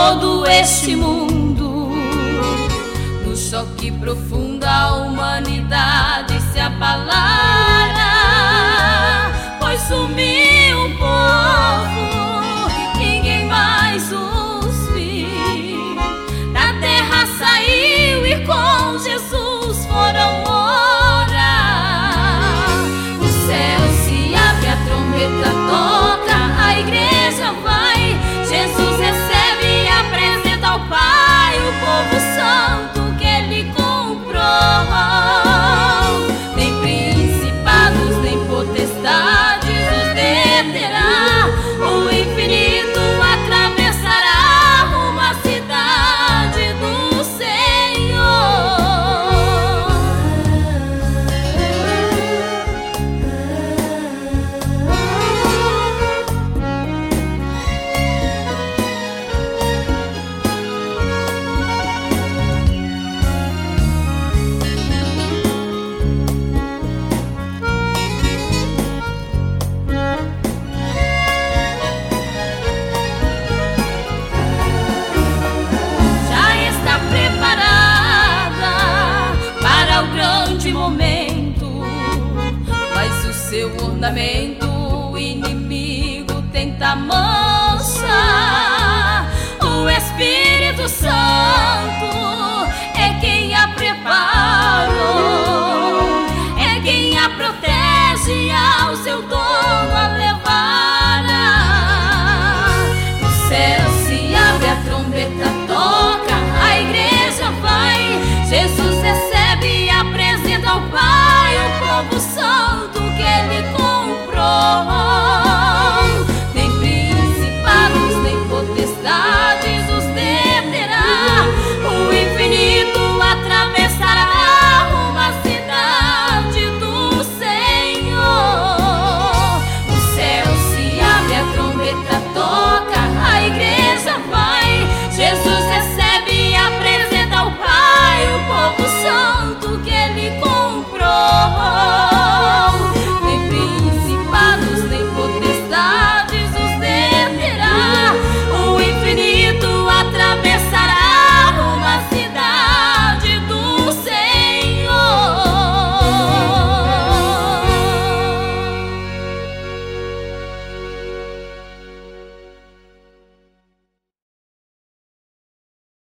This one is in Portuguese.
todo este mundo. No choque profundo a humanidade se abalara, pois sumiu o povo, ninguém mais os viu. Da terra saiu e com Jesus foram morar. O céu se abre, a trombeta toca, a igreja vai, Jesus recebe e apresenta ao Pai o povo santo que Ele comprou. Nem principados, nem potestades os deterá, o infinito atravessará rumo à cidade do Senhor. Momento, mas o seu ornamento